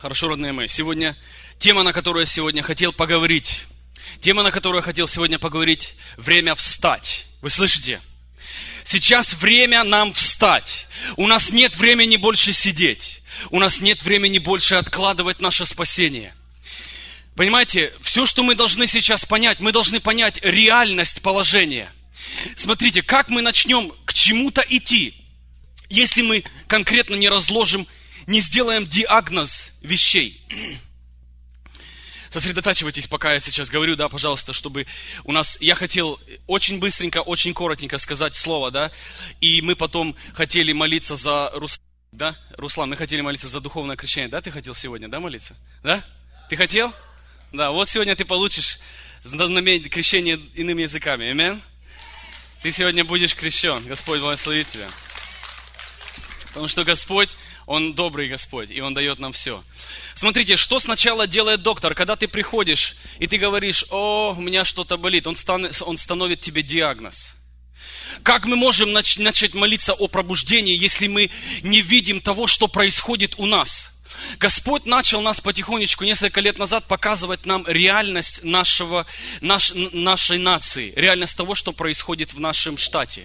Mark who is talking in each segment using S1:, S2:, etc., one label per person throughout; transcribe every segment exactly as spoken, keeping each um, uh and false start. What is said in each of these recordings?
S1: Хорошо, родные мои, сегодня тема, на которую я сегодня хотел поговорить, тема, на которую я хотел сегодня поговорить, время встать. Вы слышите? Сейчас время нам встать. У нас нет времени больше сидеть. У нас нет времени больше откладывать наше спасение. Понимаете, все, что мы должны сейчас понять, мы должны понять реальность положения. Смотрите, как мы начнем к чему-то идти, если мы конкретно не разложим, не сделаем диагноз вещей. Сосредотачивайтесь, пока я сейчас говорю, да, пожалуйста, чтобы у нас... Я хотел очень быстренько, очень коротенько сказать слово, да, и мы потом хотели молиться за Руслана, да, Руслан, мы хотели молиться за духовное крещение, да, ты хотел сегодня, да, молиться? Да? Ты хотел? Да, вот сегодня ты получишь знамение крещения иными языками, аминь? Ты сегодня будешь крещен, Господь благословит тебя. Потому что Господь, Он добрый Господь, и Он дает нам все. Смотрите, что сначала делает доктор, когда ты приходишь, и ты говоришь: о, у меня что-то болит, Он, стан, он становит тебе диагноз. Как мы можем нач, начать молиться о пробуждении, если мы не видим того, что происходит у нас? Господь начал нас потихонечку несколько лет назад показывать нам реальность нашего, наш, нашей нации, реальность того, что происходит в нашем штате.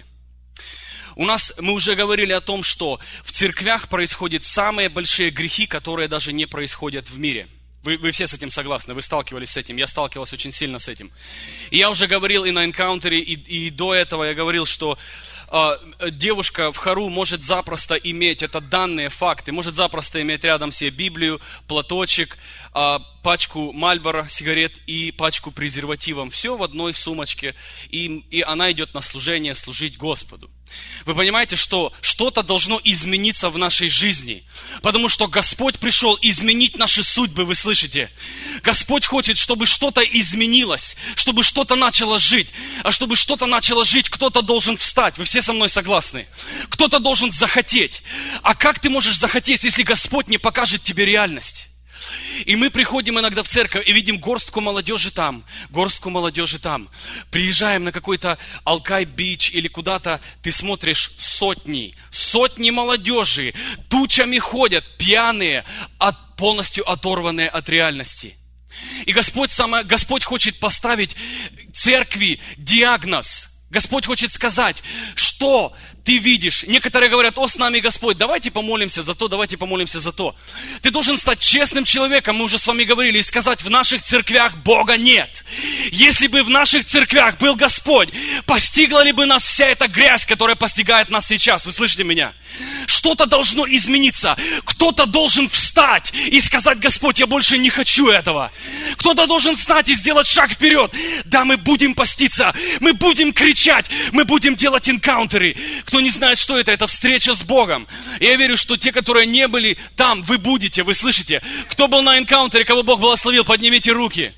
S1: У нас, мы уже говорили о том, что в церквях происходят самые большие грехи, которые даже не происходят в мире. Вы, вы все с этим согласны, вы сталкивались с этим, я сталкивался очень сильно с этим. И я уже говорил и на энкаунтере, и, и до этого я говорил, что э, девушка в хору может запросто иметь, это данные факты, может запросто иметь рядом себе Библию, платочек, э, пачку Мальборо сигарет и пачку презервативов. Все в одной сумочке, и, и она идет на служение служить Господу. Вы понимаете, что что-то должно измениться в нашей жизни, потому что Господь пришел изменить наши судьбы, вы слышите? Господь хочет, чтобы что-то изменилось, чтобы что-то начало жить, а чтобы что-то начало жить, кто-то должен встать, вы все со мной согласны? Кто-то должен захотеть. А как ты можешь захотеть, если Господь не покажет тебе реальность? И мы приходим иногда в церковь и видим горстку молодежи там, горстку молодежи там. Приезжаем на какой-то Алкай-Бич или куда-то, ты смотришь сотни, сотни молодежи, тучами ходят, пьяные, от, полностью оторванные от реальности. И Господь, сама, Господь хочет поставить церкви диагноз. Господь хочет сказать, что ты видишь. Некоторые говорят: о, с нами Господь, давайте помолимся за то, давайте помолимся за то. Ты должен стать честным человеком, мы уже с вами говорили, и сказать: в наших церквях Бога нет. Если бы в наших церквях был Господь, постигла ли бы нас вся эта грязь, которая постигает нас сейчас? Вы слышите меня? Что-то должно измениться. Кто-то должен встать и сказать: Господь, я больше не хочу этого. Кто-то должен встать и сделать шаг вперед. Да, мы будем поститься, мы будем кричать, мы будем делать энкаунтеры. Кто не знает, что это, это встреча с Богом. Я верю, что те, которые не были там, вы будете, вы слышите? Кто был на энкаунтере, кого Бог благословил, поднимите руки.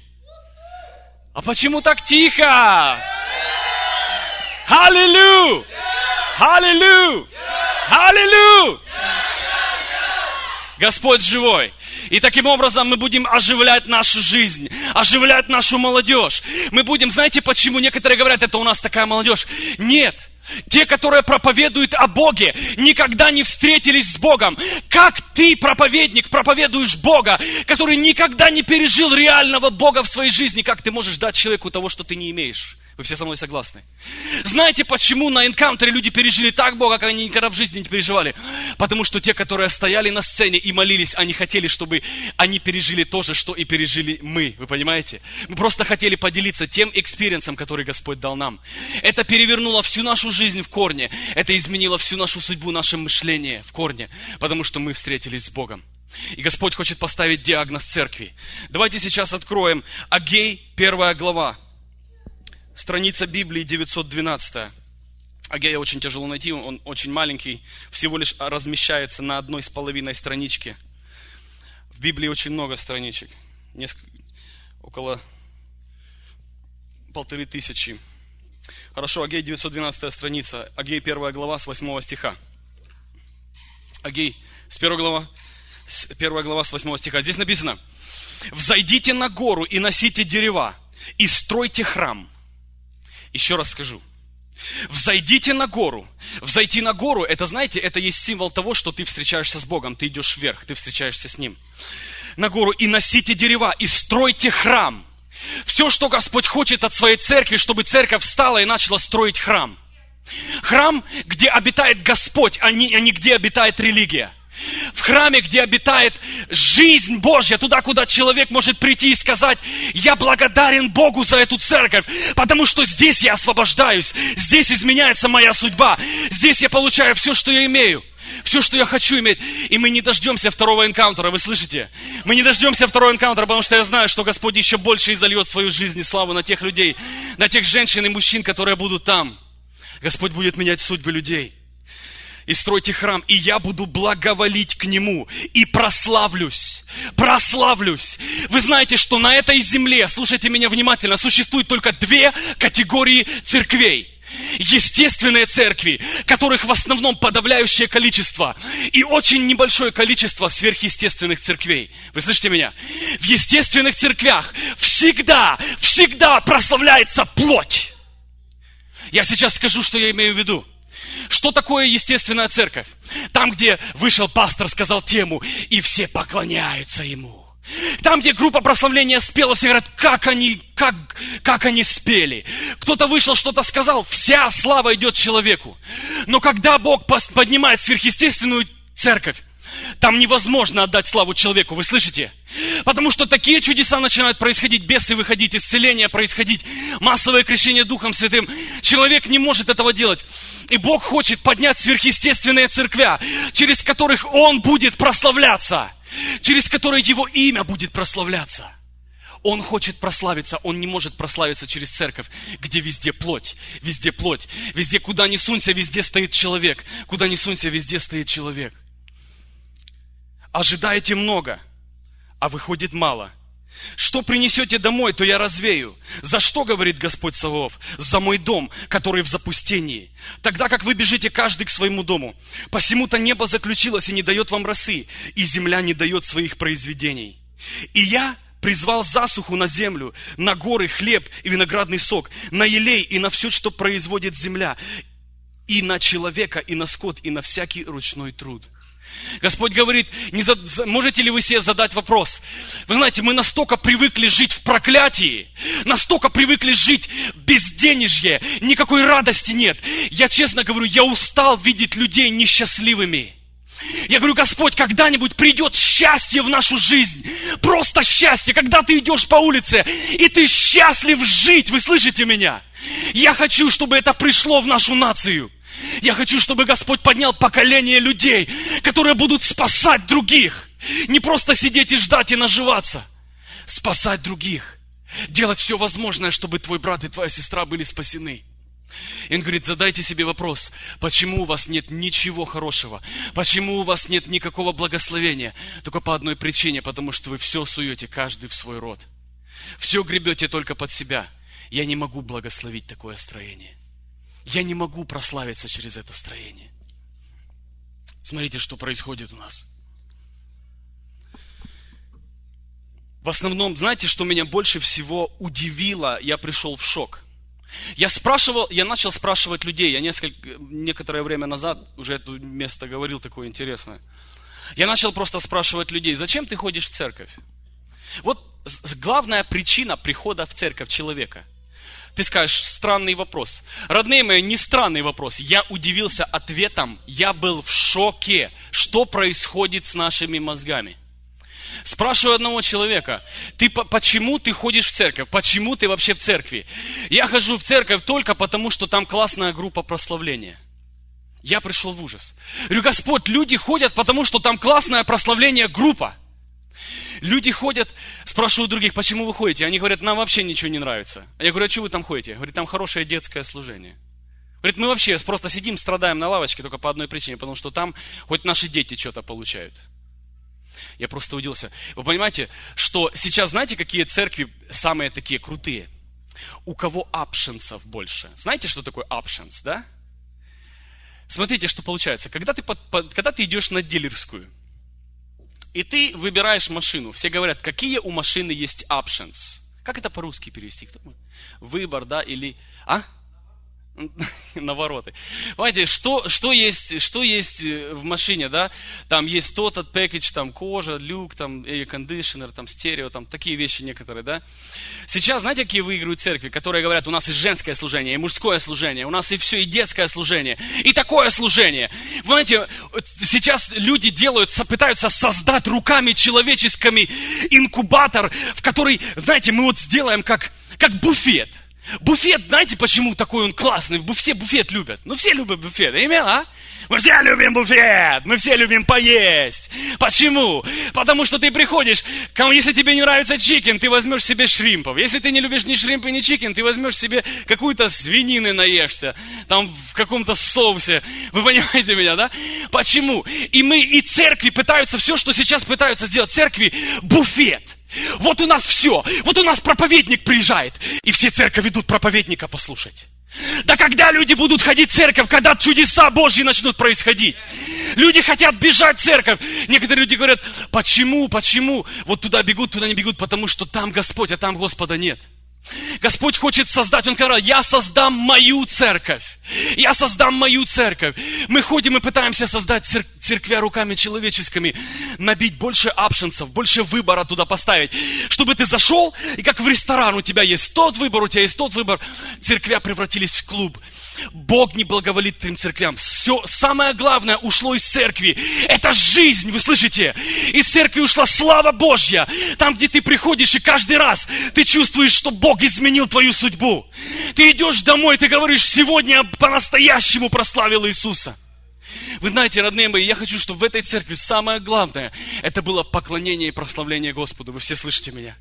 S1: А почему так тихо? Аллилуйя! Аллилуйя! Аллилуйя! Господь живой. И таким образом мы будем оживлять нашу жизнь, оживлять нашу молодежь. Мы будем, знаете, почему некоторые говорят: это у нас такая молодежь? Нет. Те, которые проповедуют о Боге, никогда не встретились с Богом. Как ты, проповедник, проповедуешь Бога, который никогда не пережил реального Бога в своей жизни? Как ты можешь дать человеку того, что ты не имеешь? Вы все со мной согласны? Знаете, почему на энкаунтере люди пережили так Бога, как они никогда в жизни не переживали? Потому что те, которые стояли на сцене и молились, они хотели, чтобы они пережили то же, что и пережили мы. Вы понимаете? Мы просто хотели поделиться тем экспириенсом, который Господь дал нам. Это перевернуло всю нашу жизнь в корне. Это изменило всю нашу судьбу, наше мышление в корне. Потому что мы встретились с Богом. И Господь хочет поставить диагноз церкви. Давайте сейчас откроем Агей, первая глава. Страница Библии девятьсот двенадцать. Агея очень тяжело найти, он очень маленький, всего лишь размещается на одной с половиной страничке. В Библии очень много страничек, несколько, около полторы тысячи. Хорошо, Агей, девятьсот двенадцатая страница, Агей, первая глава, с восьмого стиха. Агей, с первой глава, с первая глава, с восьмого стиха. Здесь написано: «Взойдите на гору и носите дерева, и стройте храм». Еще раз скажу. Взойдите на гору. Взойти на гору, это, знаете, это есть символ того, что ты встречаешься с Богом. Ты идешь вверх, ты встречаешься с Ним. на гору и носите дерева, и стройте храм. Все, что Господь хочет от своей церкви, чтобы церковь встала и начала строить храм. Храм, где обитает Господь, а не, а не где обитает религия. В храме, где обитает жизнь Божья, туда, куда человек может прийти и сказать: я благодарен Богу за эту церковь, потому что здесь я освобождаюсь, здесь изменяется моя судьба, здесь я получаю все, что я имею, все, что я хочу иметь. И мы не дождемся второго энкаунтера, вы слышите? Мы не дождемся второго энкаунтера, потому что я знаю, что Господь еще больше изольет свою жизнь и славу на тех людей, на тех женщин и мужчин, которые будут там. Господь будет менять судьбы людей. И стройте храм, и я буду благоволить к нему, и прославлюсь, прославлюсь. Вы знаете, что на этой земле, слушайте меня внимательно, существует только две категории церквей. Естественные церкви, которых в основном подавляющее количество, и очень небольшое количество сверхъестественных церквей. Вы слышите меня? В естественных церквях всегда, всегда прославляется плоть. Я сейчас скажу, что я имею в виду. Что такое естественная церковь? Там, где вышел пастор, сказал тему, и все поклоняются ему. Там, где группа прославления спела, все говорят, как они, как, как они спели. Кто-то вышел, что-то сказал, вся слава идет человеку. Но когда Бог поднимает сверхъестественную церковь, там невозможно отдать славу человеку, вы слышите? Потому что такие чудеса начинают происходить, бесы выходить, исцеления происходить, массовое крещение Духом Святым. Человек не может этого делать. И Бог хочет поднять сверхъестественные церквя, через которых Он будет прославляться, через которые Его имя будет прославляться. Он хочет прославиться, Он не может прославиться через церковь, где везде плоть, везде плоть, везде, куда ни сунься, везде стоит человек, куда ни сунься, везде стоит человек. Ожидаете много, а выходит мало. Что принесете домой, то я развею. За что, говорит Господь Саваоф? За мой дом, который в запустении. Тогда как вы бежите каждый к своему дому. Посему-то небо заключилось и не дает вам росы, и земля не дает своих произведений. И я призвал засуху на землю, на горы хлеб и виноградный сок, на елей и на все, что производит земля, и на человека, и на скот, и на всякий ручной труд. Господь говорит, не за... можете ли вы себе задать вопрос? Вы знаете, мы настолько привыкли жить в проклятии, настолько привыкли жить в безденежье, никакой радости нет. Я честно говорю, я устал видеть людей несчастливыми. Я говорю, Господь, когда-нибудь придет счастье в нашу жизнь. Просто счастье, когда ты идешь по улице, и ты счастлив жить. Вы слышите меня? Я хочу, чтобы это пришло в нашу нацию. Я хочу, чтобы Господь поднял поколение людей, которые будут спасать других. Не просто сидеть и ждать и наживаться. Спасать других. Делать все возможное, чтобы твой брат и твоя сестра были спасены. И он говорит, задайте себе вопрос, почему у вас нет ничего хорошего? Почему у вас нет никакого благословения? Только по одной причине, потому что вы все суете, каждый в свой род. Все гребете только под себя. Я не могу благословить такое строение. Я не могу прославиться через это строение. Смотрите, что происходит у нас. В основном, знаете, что меня больше всего удивило? Я пришел в шок. Я спрашивал, я начал спрашивать людей. Я несколько, некоторое время назад уже это место говорил такое интересное. Я начал просто спрашивать людей, зачем ты ходишь в церковь? Вот главная причина прихода в церковь человека. Ты скажешь, странный вопрос. Родные мои, не странный вопрос. Я удивился ответом, я был в шоке, что происходит с нашими мозгами. Спрашиваю одного человека, ты, почему ты ходишь в церковь? Почему ты вообще в церкви? Я хожу в церковь только потому, что там классная группа прославления. Я пришел в ужас. Говорю, Господь, люди ходят, потому что там классное прославление группа. Люди ходят, спрашивают других, почему вы ходите? Они говорят, нам вообще ничего не нравится. А я говорю, а что вы там ходите? Говорит, там хорошее детское служение. Говорит, мы вообще просто сидим, страдаем на лавочке только по одной причине, потому что там хоть наши дети что-то получают. Я просто удивился. Вы понимаете, что сейчас, знаете, какие церкви самые такие крутые? У кого опшенсов больше? Знаете, что такое опшенс, да? Смотрите, что получается. Когда ты, под, под, когда ты идешь на дилерскую, и ты выбираешь машину. Все говорят, какие у машины есть options. Как это по-русски перевести? Кто? Выбор, да, или... А? навороты. Понимаете, что, что, есть, что есть в машине, да? Там есть тот от package, там кожа, люк, там air conditioner, там стерео, там такие вещи некоторые, да? Сейчас, знаете, какие выигрывают церкви, которые говорят, у нас и женское служение, и мужское служение, у нас и все, и детское служение, и такое служение. Знаете, сейчас люди делают, пытаются создать руками человеческими инкубатор, в который, знаете, мы вот сделаем как, как буфет. Буфет, знаете, почему такой он классный? Все буфет любят. Ну, все любят буфет, именно, а? Мы все любим буфет, мы все любим поесть. Почему? Потому что ты приходишь, если тебе не нравится чикен, ты возьмешь себе шримпов. Если ты не любишь ни шримпы, ни чикен, ты возьмешь себе какую-то свинины наешься, там в каком-то соусе. Вы понимаете меня, да? Почему? И мы, и церкви пытаются, все, что сейчас пытаются сделать, церкви, буфет. Вот у нас все, вот у нас проповедник приезжает, и все церковь идут проповедника послушать. Да когда люди будут ходить в церковь, когда чудеса Божьи начнут происходить? Люди хотят бежать в церковь. Некоторые люди говорят, почему, почему? Вот туда бегут, туда не бегут, потому что там Господь, а там Господа нет. Господь хочет создать, Он сказал, я создам мою церковь. Я создам мою церковь. Мы ходим и пытаемся создать цер- церквя руками человеческими, набить больше опшенсов, больше выбора туда поставить. Чтобы ты зашел, и как в ресторан, у тебя есть тот выбор, у тебя есть тот выбор. Церквя превратились в клуб. Бог не благоволит твоим церквям. Все, самое главное ушло из церкви. Это жизнь, вы слышите? Из церкви ушла слава Божья. Там, где ты приходишь, и каждый раз ты чувствуешь, что Бог изменил твою судьбу. Ты идешь домой, ты говоришь, сегодня я по-настоящему прославил Иисуса. Вы знаете, родные мои, я хочу, чтобы в этой церкви самое главное, это было поклонение и прославление Господу. Вы все слышите меня?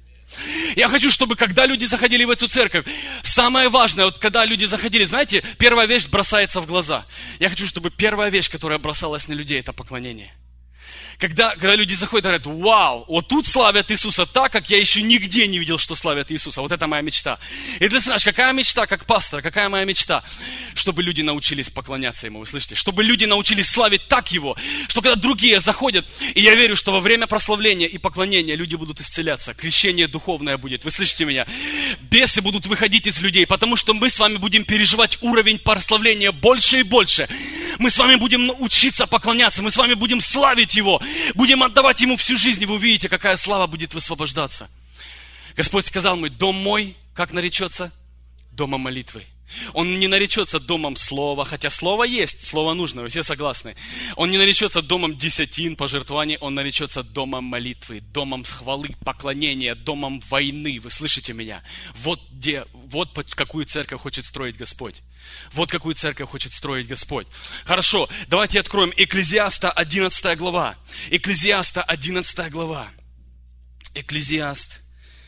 S1: Я хочу, чтобы когда люди заходили в эту церковь, самое важное, вот когда люди заходили, знаете, первая вещь бросается в глаза. Я хочу, чтобы первая вещь, которая бросалась на людей, это поклонение. Когда, когда люди заходят и говорят, вау, вот тут славят Иисуса так, как я еще нигде не видел, что славят Иисуса. Вот это моя мечта. И ты знаешь, какая мечта, как пастор, какая моя мечта? Чтобы люди научились поклоняться Ему, вы слышите? Чтобы люди научились славить так Его, что когда другие заходят, и я верю, что во время прославления и поклонения люди будут исцеляться, крещение духовное будет, вы слышите меня? Бесы будут выходить из людей, потому что мы с вами будем переживать уровень прославления больше и больше. Мы с вами будем учиться поклоняться, мы с вами будем славить Его, будем отдавать Ему всю жизнь, и вы увидите, какая слава будет высвобождаться. Господь сказал мне, дом мой, как наречется? Домом молитвы. Он не наречется домом слова, хотя слово есть, слово нужно, вы все согласны. Он не наречется домом десятин, пожертвований, он наречется домом молитвы, домом хвалы, поклонения, домом войны. Вы слышите меня? Вот где, вот какую церковь хочет строить Господь. Вот какую церковь хочет строить Господь. Хорошо, давайте откроем Экклезиаста одиннадцатая глава. Экклезиаста одиннадцатая глава. Экклезиаст.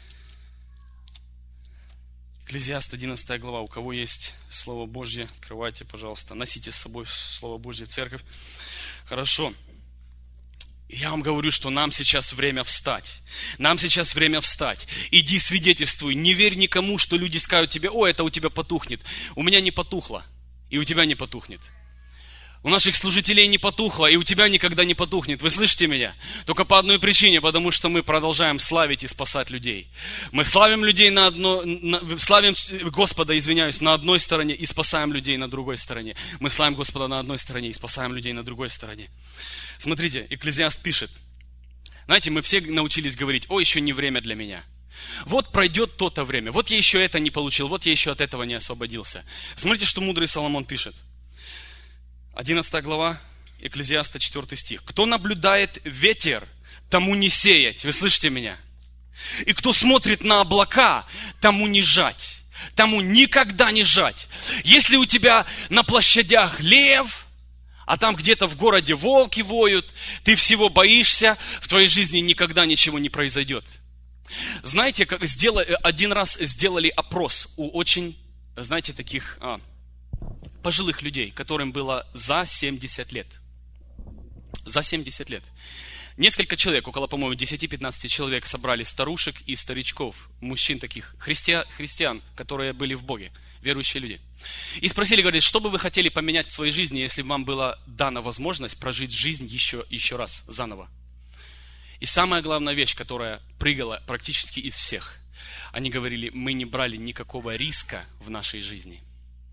S1: Экклезиаст одиннадцатая глава. У кого есть Слово Божье, открывайте, пожалуйста. Носите с собой Слово Божье в церковь. Хорошо. Я вам говорю, что нам сейчас время встать. Нам сейчас время встать. Иди свидетельствуй. Не верь никому, что люди скажут тебе, о, это у тебя потухнет. У меня не потухло. И у тебя не потухнет. У наших служителей не потухло, и у тебя никогда не потухнет. Вы слышите меня? Только по одной причине, потому что мы продолжаем славить и спасать людей. Мы славим людей на одно, на, славим Господа, извиняюсь, на одной стороне и спасаем людей на другой стороне. Мы славим Господа на одной стороне и спасаем людей на другой стороне. Смотрите, Экклезиаст пишет. Знаете, мы все научились говорить, о, еще не время для меня. Вот пройдет то-то время, вот я еще это не получил, вот я еще от этого не освободился. Смотрите, что мудрый Соломон пишет. одиннадцатая глава, Экклезиаста, четвёртый стих. Кто наблюдает ветер, тому не сеять. Вы слышите меня? И кто смотрит на облака, тому не жать. Тому никогда не жать. Если у тебя на площадях лев, а там где-то в городе волки воют, ты всего боишься, в твоей жизни никогда ничего не произойдет. Знаете, как сделали, один раз сделали опрос у очень, знаете, таких а, пожилых людей, которым было за семьдесят лет. За семьдесят лет. Несколько человек, около, по-моему, десять-пятнадцать человек собрали старушек и старичков, мужчин таких, христиан, христиан, которые были в Боге, верующие люди. И спросили, говорит, что бы вы хотели поменять в своей жизни, если бы вам была дана возможность прожить жизнь еще, еще раз, заново. И самая главная вещь, которая прыгала практически из всех, они говорили, мы не брали никакого риска в нашей жизни.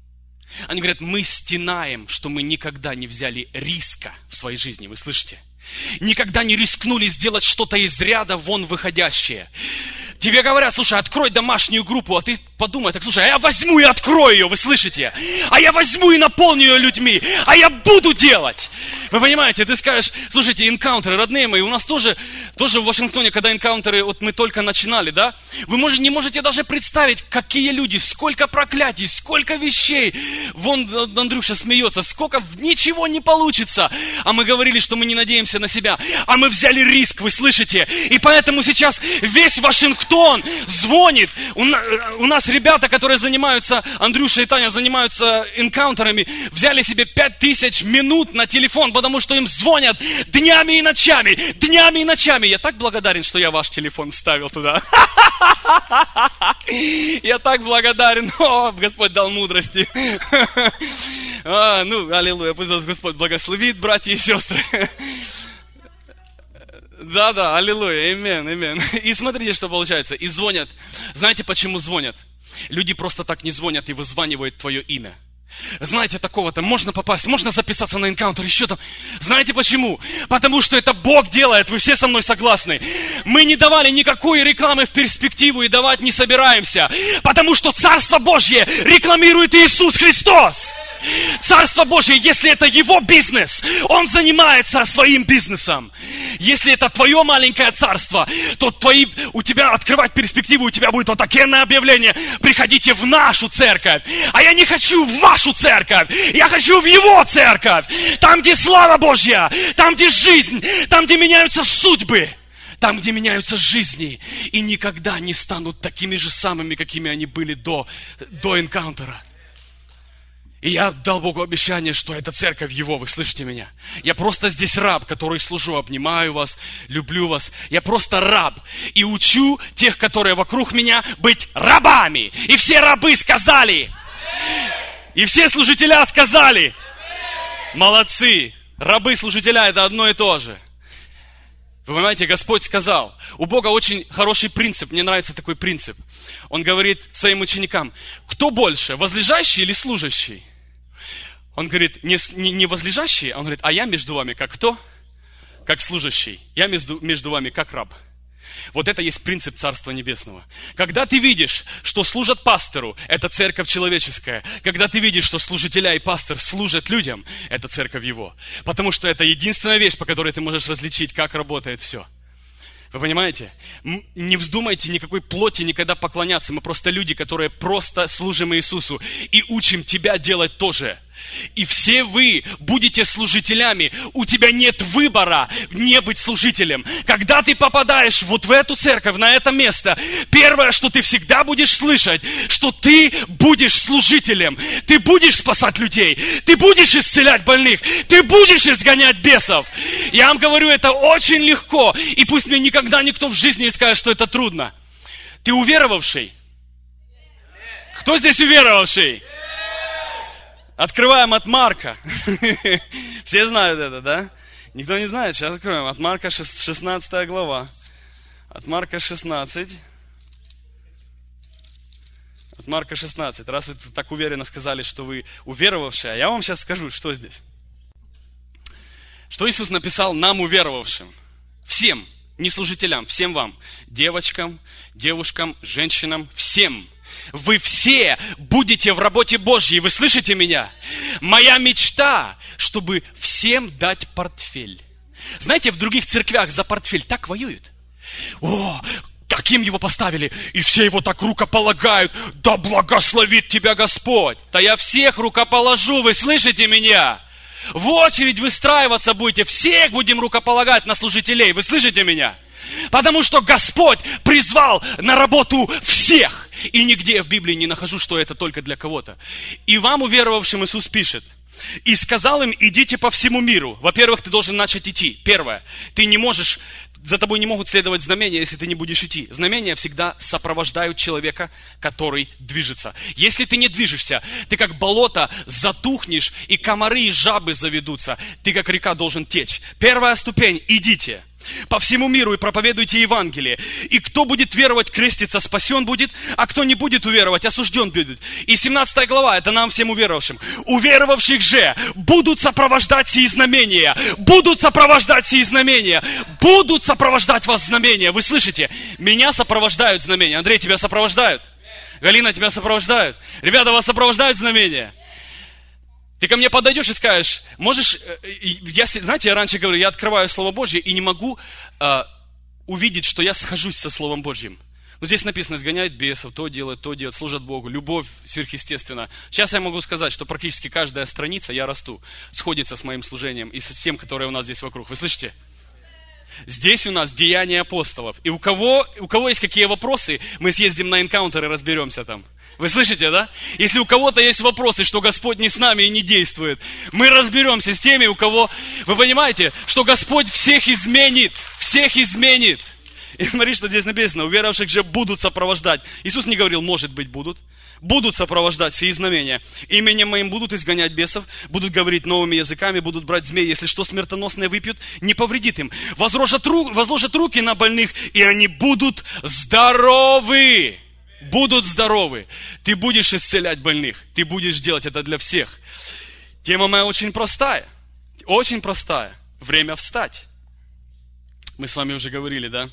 S1: Они говорят, мы стенаем, что мы никогда не взяли риска в своей жизни. Вы слышите? Никогда не рискнули сделать что-то из ряда вон выходящее. Тебе говорят, слушай, открой домашнюю группу, а ты подумай, так слушай, а я возьму и открою ее, вы слышите? А я возьму и наполню ее людьми, а я буду делать. Вы понимаете, ты скажешь, слушайте, энкаунтеры, родные мои, у нас тоже, тоже в Вашингтоне, когда энкаунтеры, вот мы только начинали, да? Вы можете, не можете даже представить, какие люди, сколько проклятий, сколько вещей. Вон Андрюша смеется, сколько, ничего не получится. А мы говорили, что мы не надеемся на себя. А мы взяли риск, вы слышите? И поэтому сейчас весь Вашингтон звонит. У, у нас ребята, которые занимаются, Андрюша и Таня занимаются энкаунтерами, взяли себе пять тысяч минут на телефон, потому что им звонят днями и ночами, днями и ночами. Я так благодарен, что я ваш телефон вставил туда. Я так благодарен. О, Господь дал мудрости. А, ну, аллилуйя, пусть вас Господь благословит, братья и сестры. Да-да, аллилуйя, амен, амен. И смотрите, что получается. И звонят. Знаете, почему звонят? Люди просто так не звонят и вызванивают твое имя. Знаете, такого-то можно попасть, можно записаться на энкаунтер, еще там. Знаете почему? Потому что это Бог делает, вы все со мной согласны. Мы не давали никакой рекламы в перспективу и давать не собираемся. Потому что Царство Божье рекламирует Иисус Христос. Царство Божье, если это его бизнес, он занимается своим бизнесом. Если это твое маленькое царство, то твои, у тебя открывать перспективу, у тебя будет вот такое объявление: приходите в нашу церковь. А я не хочу в вашу церковь, я хочу в его церковь. Там, где слава Божья, там, где жизнь, там, где меняются судьбы, там, где меняются жизни, и никогда не станут такими же самыми, какими они были до, до энкаунтера. И я дал Богу обещание, что это церковь Его, вы слышите меня? Я просто здесь раб, который служу, обнимаю вас, люблю вас. Я просто раб. И учу тех, которые вокруг меня, быть рабами. И все рабы сказали. И все служителя сказали. Молодцы. Рабы-служителя — это одно и то же. Вы понимаете, Господь сказал. У Бога очень хороший принцип. Мне нравится такой принцип. Он говорит своим ученикам: кто больше, возлежащий или служащий? Он говорит, не, не, не возлежащий, он говорит, а я между вами как кто? Как служащий. Я между, между вами как раб. Вот это есть принцип Царства Небесного. Когда ты видишь, что служат пастору, это церковь человеческая. Когда ты видишь, что служителя и пастор служат людям, это церковь его. Потому что это единственная вещь, по которой ты можешь различить, как работает все. Вы понимаете? Не вздумайте никакой плоти никогда поклоняться. Мы просто люди, которые просто служим Иисусу и учим тебя делать то же. И все вы будете служителями. У тебя нет выбора не быть служителем. Когда ты попадаешь вот в эту церковь, на это место, первое, что ты всегда будешь слышать, что ты будешь служителем. Ты будешь спасать людей. Ты будешь исцелять больных. Ты будешь изгонять бесов. Я вам говорю, это очень легко. И пусть мне никогда никто в жизни не скажет, что это трудно. Ты уверовавший? Кто здесь уверовавший? Открываем от Марка. Все знают это, да? Никто не знает? Сейчас откроем. От Марка шестнадцатая глава. От Марка шестнадцать. От Марка шестнадцать. Раз вы так уверенно сказали, что вы уверовавшие, я вам сейчас скажу, что здесь. Что Иисус написал нам, уверовавшим. Всем, не служителям, всем вам. Девочкам, девушкам, женщинам, всем. Вы все будете в работе Божьей. Вы слышите меня? Моя мечта, чтобы всем дать портфель. Знаете, в других церквях за портфель так воюют. О, таким его поставили, и все его так рукополагают. Да благословит тебя Господь. Да я всех рукоположу, вы слышите меня? В очередь выстраиваться будете, всех будем рукополагать на служителей. Вы слышите меня? Потому что Господь призвал на работу всех. И нигде в Библии не нахожу, что это только для кого-то. И вам, уверовавшим, Иисус пишет: и сказал им, идите по всему миру. Во-первых, ты должен начать идти. Первое, ты не можешь, за тобой не могут следовать знамения, если ты не будешь идти. Знамения всегда сопровождают человека, который движется. Если ты не движешься, ты как болото затухнешь, и комары и жабы заведутся. Ты как река должен течь. Первая ступень, идите. по всему миру и проповедуйте Евангелие. И кто будет веровать, креститься, спасен будет, а кто не будет уверовать, осужден будет. И семнадцатая глава, это нам всем уверовавшим. Уверовавших же будут сопровождать сии знамения. Будут сопровождать сии знамения. Будут сопровождать вас знамения. Вы слышите? Меня сопровождают знамения. Андрей, тебя сопровождают? Галина, тебя сопровождают? Ребята, вас сопровождают знамения? Ты ко мне подойдешь и скажешь, можешь, я, знаете, я раньше говорю, я открываю Слово Божье и не могу э, увидеть, что я схожусь со Словом Божьим. Но здесь написано, изгоняют бесов, то делают, то делают, служат Богу, любовь сверхъестественна. Сейчас я могу сказать, что практически каждая страница, я расту, сходится с моим служением и с тем, которое у нас здесь вокруг. Вы слышите? Здесь у нас деяния апостолов. И у кого, у кого есть какие вопросы, мы съездим на энкаунтер и разберемся там. Вы слышите, да? Если у кого-то есть вопросы, что Господь не с нами и не действует, мы разберемся с теми, у кого... Вы понимаете, что Господь всех изменит, всех изменит. И смотри, что здесь написано, уверовавших же будут сопровождать. Иисус не говорил, может быть, будут. Будут сопровождать сии знамения. Именем моим будут изгонять бесов, будут говорить новыми языками, будут брать змей, если что смертоносное выпьют, не повредит им. Возложат, ру... Возложат руки на больных, и они будут здоровы. Будут здоровы. Ты будешь исцелять больных. Ты будешь делать это для всех. Тема моя очень простая. Очень простая. Время встать. Мы с вами уже говорили, да?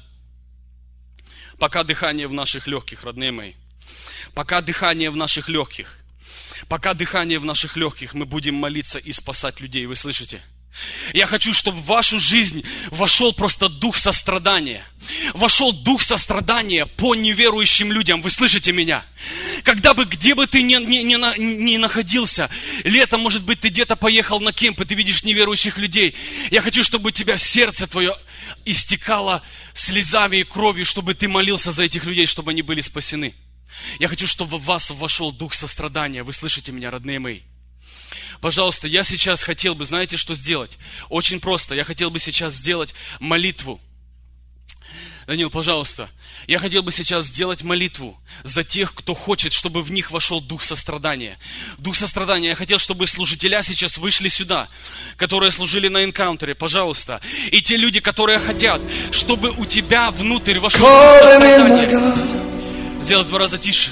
S1: Пока дыхание в наших легких, родные мои. Пока дыхание в наших легких. Пока дыхание в наших легких, мы будем молиться и спасать людей. Вы слышите? Я хочу, чтобы в вашу жизнь вошел просто дух сострадания. Вошел дух сострадания по неверующим людям. Вы слышите меня? Когда бы, где бы ты ни, ни, ни, ни находился, летом, может быть, ты где-то поехал на кемп, и ты видишь неверующих людей. Я хочу, чтобы у тебя сердце твое истекало слезами и кровью, чтобы ты молился за этих людей, чтобы они были спасены. Я хочу, чтобы в вас вошел дух сострадания. Вы слышите меня, родные мои? Пожалуйста, я сейчас хотел бы, знаете, что сделать? Очень просто. Я хотел бы сейчас сделать молитву. Данил, пожалуйста. Я хотел бы сейчас сделать молитву за тех, кто хочет, чтобы в них вошел дух сострадания. Дух сострадания. Я хотел, чтобы служителя сейчас вышли сюда, которые служили на энкаунтере. Пожалуйста. И те люди, которые хотят, чтобы у тебя внутрь вошел дух сострадания. Сделать в два раза тише.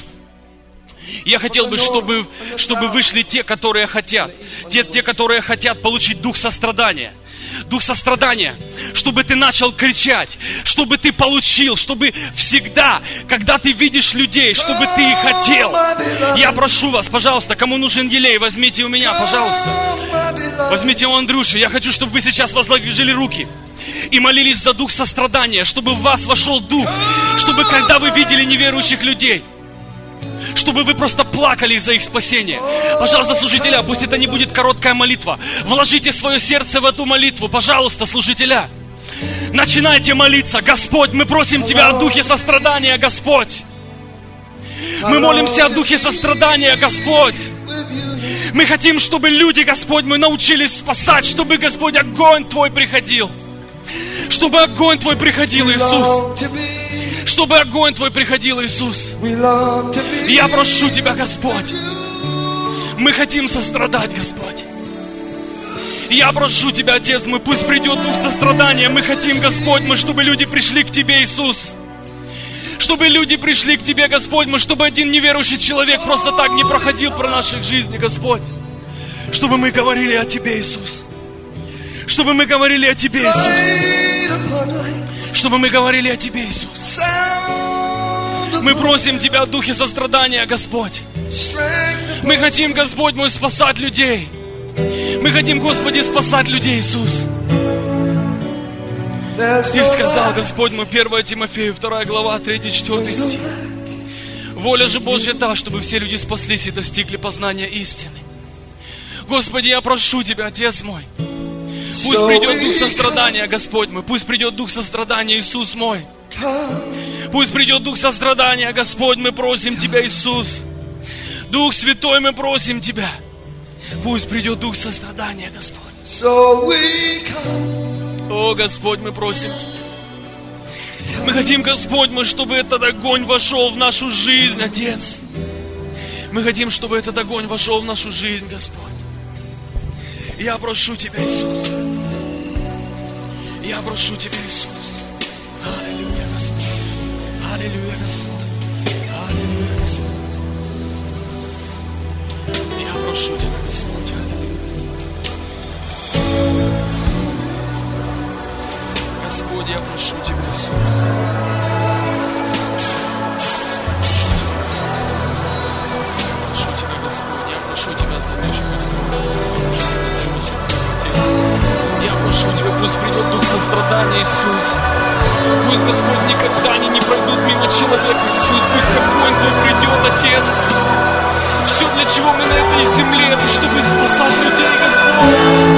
S1: Я хотел бы, чтобы, чтобы вышли те, которые хотят. Те, те, которые хотят получить дух сострадания. Дух сострадания. Чтобы ты начал кричать. Чтобы ты получил. Чтобы всегда, когда ты видишь людей, чтобы ты их хотел. Я прошу вас, пожалуйста, кому нужен елей, возьмите у меня, пожалуйста. Возьмите у Андрюши. Я хочу, чтобы вы сейчас возложили руки и молились за дух сострадания. Чтобы в вас вошел дух. Чтобы когда вы видели неверующих людей, чтобы вы просто плакали за их спасение. Пожалуйста, служителя, пусть это не будет короткая молитва. Вложите свое сердце в эту молитву. Пожалуйста, служителя. Начинайте молиться. Господь, мы просим Тебя о духе сострадания, Господь. Мы молимся о духе сострадания, Господь. Мы хотим, чтобы люди, Господь, мы научились спасать, чтобы, Господь, огонь Твой приходил. Чтобы огонь Твой приходил, Иисус. Чтобы огонь Твой приходил, Иисус. Я прошу Тебя, Господь. Мы хотим сострадать, Господь. Я прошу Тебя, Отец мой, пусть придет дух сострадания. Мы хотим, Господь, мы, чтобы люди пришли к Тебе, Иисус. Чтобы люди пришли к Тебе, Господь, мы, чтобы один неверующий человек просто так не проходил про наших жизни, Господь. Чтобы мы говорили о Тебе, Иисус. Чтобы мы говорили о Тебе, Иисус. Чтобы мы говорили о Тебе, Иисус. Мы просим Тебя о духе сострадания, Господь. Мы хотим, Господь мой, спасать людей. Мы хотим, Господи, спасать людей, Иисус. Ты сказал, Господь мой, первое Тимофею, вторая глава, третий-четвёртый стих. Воля же Божья та, чтобы все люди спаслись и достигли познания истины. Господи, я прошу Тебя, Отец мой. Пусть придет дух сострадания, Господь мой. Пусть придет дух сострадания, Иисус мой. Пусть придет дух сострадания, Господь, мы просим Тебя, Иисус. Дух Святой, мы просим Тебя. Пусть придет дух сострадания, Господь. О, Господь, мы просим Тебя. Мы хотим, Господь мой, чтобы этот огонь вошел в нашу жизнь, Отец. Мы хотим, чтобы этот огонь вошел в нашу жизнь, Господь. Я прошу Тебя, Иисус. Я прошу Тебя, Иисус. Аллилуйя, Господь. Аллилуйя, Господь. Аллилуйя, Господь. Я прошу Тебя, Господь. Аллилуйя. Господь, я прошу Тебя, Иисус. Прошу Тебя, Господь. Я прошу Тебя за душу, Господь. Я прошу Тебя, пусть придет дух сострадания, Иисус. Пусть, Господь, никогда они не пройдут мимо человека, Иисус. Пусть огонь Твой придет, Отец. Все, для чего мы на этой земле, это чтобы спасать людей, Господь.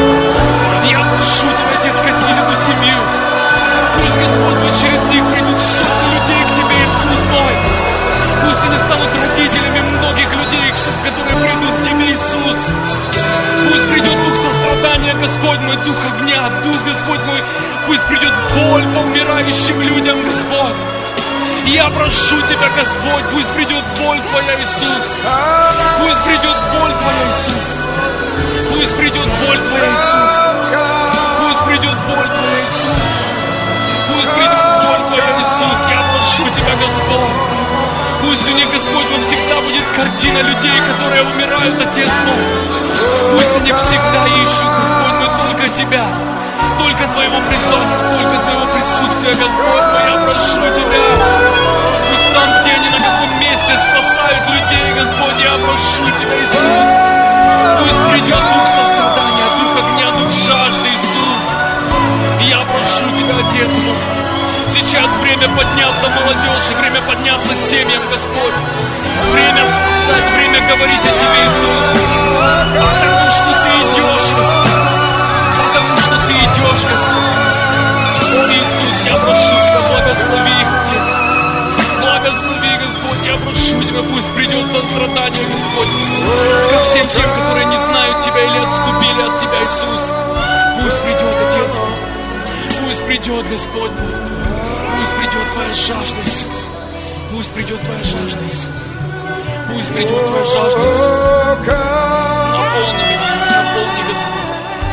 S1: Я прошу Тебя, Отец, коснись эту семью. Пусть, Господь, мой, через них придут сотни людей к Тебе, Иисус мой. Пусть они станут родителями многих людей, которые придут к Тебе, Иисус. Пусть придет дух сострадания, Господь мой, дух огня, дух, Господь мой. Пусть придет боль по умирающим людям, Господь. Я прошу Тебя, Господь, пусть придет боль Твоя, Иисус. Пусть придет боль Твоя, Иисус. Пусть придет боль Твоя, Иисус. Пусть придет боль Твоя, Иисус. Пусть придет боль Твоя, Иисус. Я прошу Тебя, Господь. Пусть у них, Господь, мой, всегда будет картина людей, которые умирают, Отец мой. Пусть они всегда ищут, Господь, но только Тебя. Только Твоего призвания, только Твоего присутствия, Господь мой, я прошу Тебя. Пусть там, где они на каком месте спасают людей, Господь, я прошу Тебя, Иисус. Пусть придет дух сострадания, дух огня, дух жажды, Иисус. Я прошу Тебя, Отец мой. Сейчас время подняться молодежи, время подняться семьям, Господь. Время спасать, время говорить о Тебе, Иисус. Потому что Ты идешь, Господь. Потому что Ты идешь, Господь. Иисус, я прошу Тебя, благослови их, Отец. Благослови, Господь, я прошу Тебя, пусть придет сострадание, Господь, ко всем тем, которые не знают Тебя или отступили от Тебя, Иисус. Пусть придет, Отец мой. Пусть придет, Господь. Пусть придет Твоя жажда, Иисус. Пусть придет Твоя жажда, Иисус. Пусть придет Твоя жажда, Иисус. Наполни, Господь, наполни, Господь.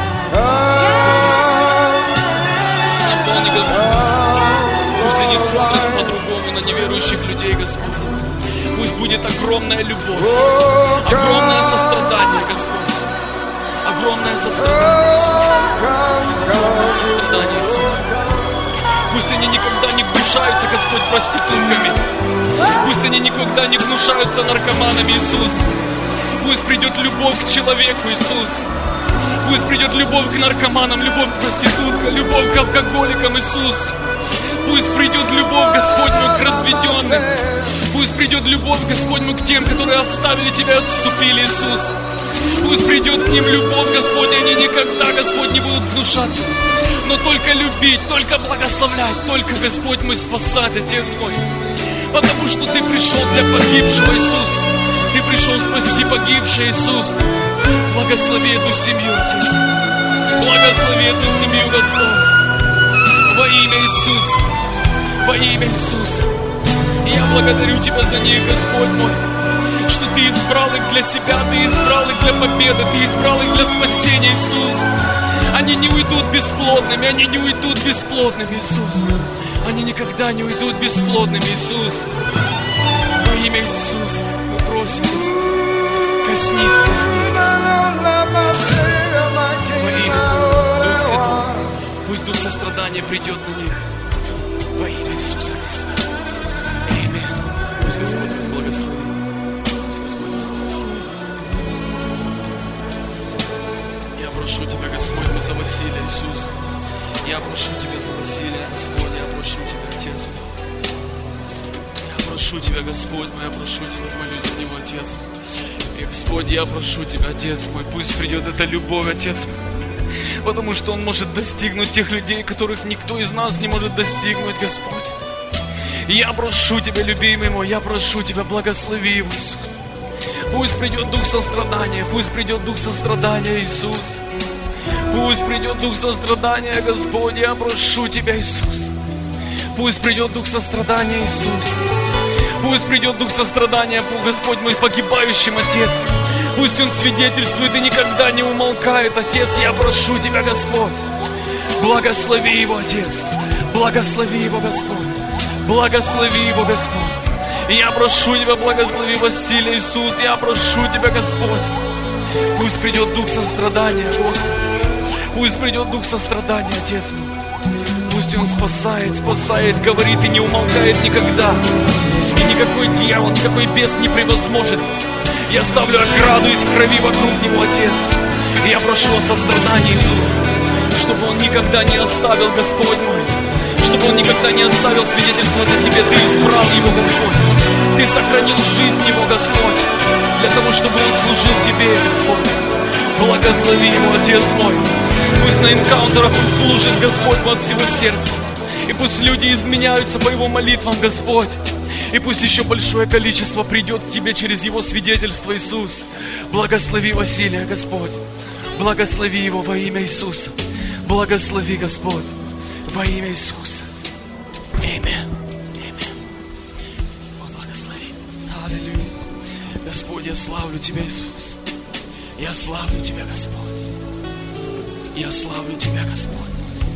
S1: Наполни, Господь. Пусть они смотрят по-другому на неверующих людей, Господь. Пусть будет огромная любовь, огромное сострадание, Господь. Огромное сострадание, Иисус. Огромное сострадание, Иисус. Пусть они никогда не гнушаются, Господь, проститутками. Пусть они никогда не гнушаются наркоманами, Иисус. Пусть придет любовь к человеку, Иисус. Пусть придет любовь к наркоманам, любовь к проституткам, любовь к алкоголикам, Иисус. Пусть придет любовь, Господь мой, к разведенным. Пусть придет любовь, Господь мой, к тем, которые оставили Тебя и отступили, Иисус. Пусть придет к ним любовь, Господь, и они никогда, Господь, не будут гнушаться. Но только любить, только благословлять, только, Господь мой, спасать, Отец мой. Потому что Ты пришел для погибшего, Иисус. Ты пришел спасти погибшего, Иисус. Благослови эту семью, Отец. Благослови эту семью, Господь. Во имя Иисуса. Во имя Иисуса. И я благодарю Тебя за них, Господь мой. Что Ты избрал их для себя, Ты избрал их для победы, Ты избрал их для спасения, Иисус. Они не уйдут бесплодными, они не уйдут бесплодными, Иисус. Они никогда не уйдут бесплодными, Иисус. Во имя Иисуса мы просим, Господь. Коснись, коснись, коснись. Во имя Дух Святой. Пусть Дух сострадания придет на них. Во имя Иисуса Христа. Аминь. Пусть Господь нас благословит. Прошу Тебя, Господь, за Василия, Иисус. Я прошу Тебя за Василия, Господь, я прошу Тебя, Отец мой. Я прошу Тебя, Господь мой, я прошу Тебя, молюсь за него, Отец. И, Господь, я прошу Тебя, Отец мой, пусть придет эта любовь, Отец мой. Потому что Он может достигнуть тех людей, которых никто из нас не может достигнуть, Господь. И я прошу Тебя, любимый мой, я прошу Тебя, благослови его, Иисус. Пусть придет дух сострадания, пусть придет дух сострадания, Иисус. Пусть придет дух сострадания, Господь, я прошу Тебя, Иисус. Пусть придет дух сострадания, Иисус. Пусть придет дух сострадания, Господь мой, погибающим, Отец. Пусть Он свидетельствует и никогда не умолкает, Отец, я прошу Тебя, Господь. Благослови его, Отец. Благослови его, Господь. Благослови его, Господь. И я прошу Тебя, благослови Василия, Иисус. Я прошу Тебя, Господь. Пусть придет дух сострадания, Господь. Пусть придет дух сострадания, Отец мой. Пусть Он спасает, спасает, говорит и не умолкает никогда. И никакой дьявол, никакой бес не превозможет. Я ставлю ограду из крови вокруг него, Отец. И я прошу о сострадании, Иисус, чтобы Он никогда не оставил, Господь мой. Чтобы Он никогда не оставил свидетельствовать о Тебе. Ты избрал его, Господь. Ты сохранил жизнь его, Господь, для того, чтобы он служил Тебе, Господь. Благослови его, Отец мой. Пусть на энкаунтерах он служит, Господь, от всего сердца. И пусть люди изменяются по его молитвам, Господь. И пусть еще большое количество придет к Тебе через его свидетельство, Иисус. Благослови Василия, Господь. Благослови его во имя Иисуса. Благослови, Господь, во имя Иисуса. Аминь. Господь, я славлю Тебя, Иисус. Я славлю Тебя, Господь. Я славлю Тебя, Господь.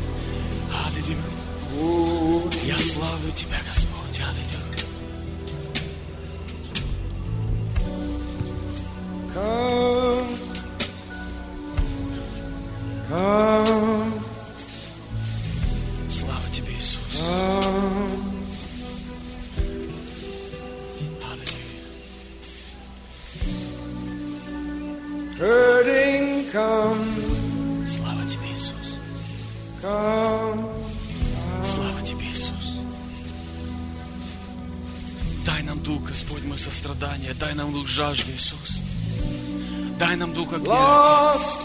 S1: Аллилуйя. Я славлю Тебя, Господь. Аллилуйя.
S2: Come, come.
S1: Слава Тебе, Иисус.
S2: Come. Hurting, come,
S1: Слава Тебе, Иисус.
S2: come,
S1: Слава Тебе, Иисус. Дай нам дух, Господь, мой сострадания. Дай нам дух жажды, Иисус. Дай нам дух огня,
S2: lost,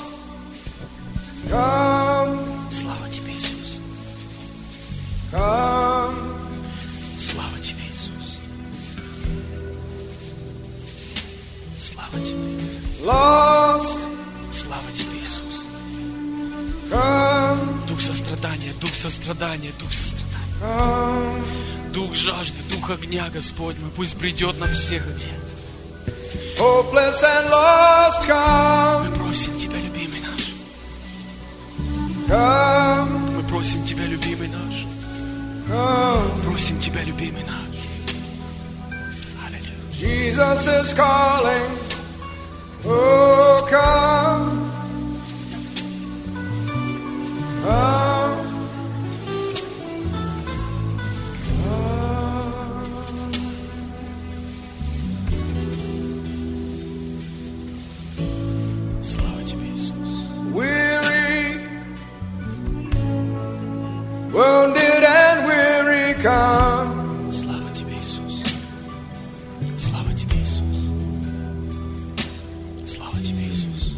S2: come,
S1: Отец. Слава Тебе, Иисус.
S2: come,
S1: Слава Тебе, Иисус. Слава Тебе.
S2: lost,
S1: Слава Тебе, Иисус.
S2: come,
S1: Дух сострадания, дух сострадания, дух сострадания.
S2: come,
S1: Дух жажды, дух огня, Господь мой, пусть придет на всех, Отец.
S2: hopeless and lost, come,
S1: Мы просим Тебя, любимый наш.
S2: come,
S1: Мы просим Тебя, любимый наш.
S2: come.
S1: Просим Тебя, любимый наш. Аллилуйя.
S2: Jesus is calling. Oh, come, come,
S1: Слава Тебе, Иисус.
S2: weary, wounded and weary, come,
S1: Слава Тебе, Иисус. Слава Тебе, Иисус. Слава Тебе, Иисус.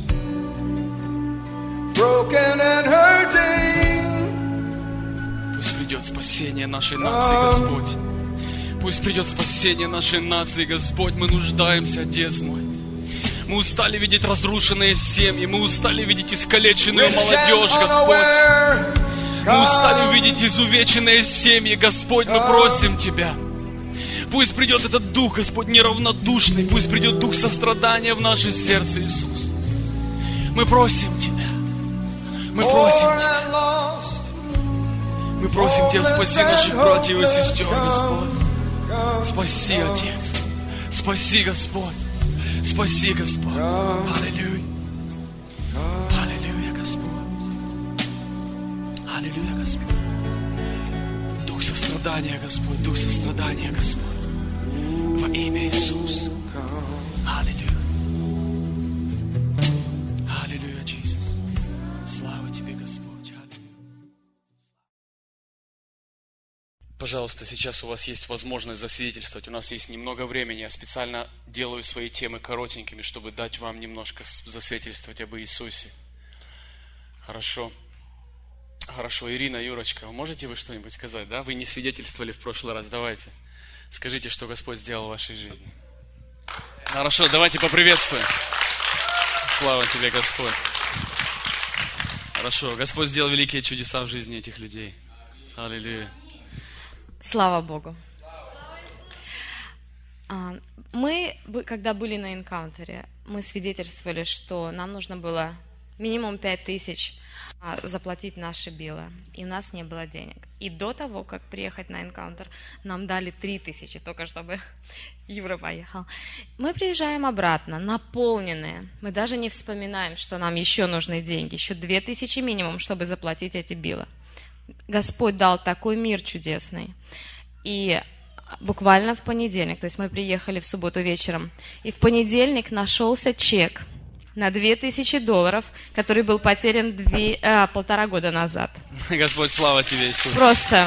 S2: broken and hurting,
S1: Пусть придет спасение нашей нации, Господь. Пусть придет спасение нашей нации, Господь. Мы нуждаемся, Отец мой. Мы устали видеть разрушенные семьи. Мы устали видеть искалеченную
S2: rich and
S1: молодежь, Господь.
S2: unaware,
S1: Мы устали
S2: come,
S1: увидеть изувеченные семьи, Господь. Мы просим Тебя. Пусть придет этот дух, Господь, неравнодушный. Пусть придет дух сострадания в наше сердце, Иисус. Мы просим Тебя. Мы просим
S2: poor
S1: Тебя.
S2: and lost,
S1: Мы просим Тебя, спаси наших братьев и сестер, Господь.
S2: come,
S1: Спаси, Отец. Спаси, Господь. Спаси, Господь. Аллилуйя. Аллилуйя, Господь. Аллилуйя, Господь. Дух сострадания, Господь. Дух сострадания, Господь. Во имя Иисуса. Аллилуйя. Аллилуйя, Иисус. Слава Тебе, Господь. Аллилуйя. Пожалуйста, сейчас у вас есть возможность засвидетельствовать. У нас есть немного времени. Я специально делаю свои темы коротенькими, чтобы дать вам немножко засвидетельствовать об Иисусе. Хорошо. Хорошо. Ирина, Юрочка, можете вы что-нибудь сказать? Да? Вы не свидетельствовали в прошлый раз. Давайте. Скажите, что Господь сделал в вашей жизни. Хорошо, давайте поприветствуем. Слава Тебе, Господь. Хорошо. Господь сделал великие чудеса в жизни этих людей. Аллилуйя.
S3: Слава Богу. А, Мы, бы- когда были на энкаунтере, мы свидетельствовали, что нам нужно было минимум пять тысяч а, заплатить наши биллы. И у нас не было денег. И до того, как приехать на энкаунтер, нам дали три тысячи, только чтобы Юра поехал. Мы приезжаем обратно, наполненные. Мы даже не вспоминаем, что нам еще нужны деньги. Еще две тысячи минимум, чтобы заплатить эти биллы. Господь дал такой мир чудесный. И буквально в понедельник, то есть мы приехали в субботу вечером, и в понедельник нашелся чек на две тысячи долларов, который был потерян две, а, полтора года назад.
S1: Господь, слава Тебе, Иисус.
S3: Просто.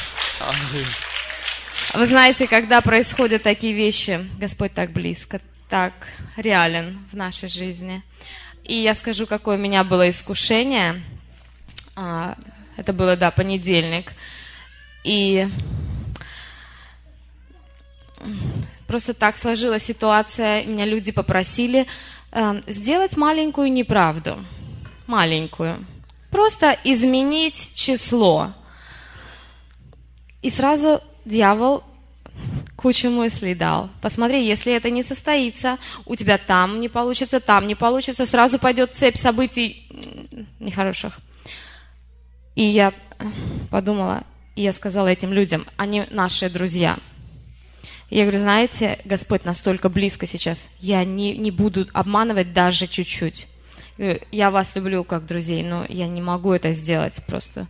S3: Вы знаете, когда происходят такие вещи, Господь так близко, так реален в нашей жизни. И я скажу, какое у меня было искушение. Это было, да, понедельник. И просто так сложилась ситуация. Меня люди попросили сделать маленькую неправду. Маленькую. Просто изменить число. И сразу дьявол кучу мыслей дал. Посмотри, если это не состоится, у тебя там не получится, там не получится, сразу пойдет цепь событий нехороших. И я подумала, и я сказала этим людям, они наши друзья. И я говорю, знаете, Господь настолько близко сейчас, я не, не буду обманывать даже чуть-чуть. Я вас люблю как друзей, но я не могу это сделать просто.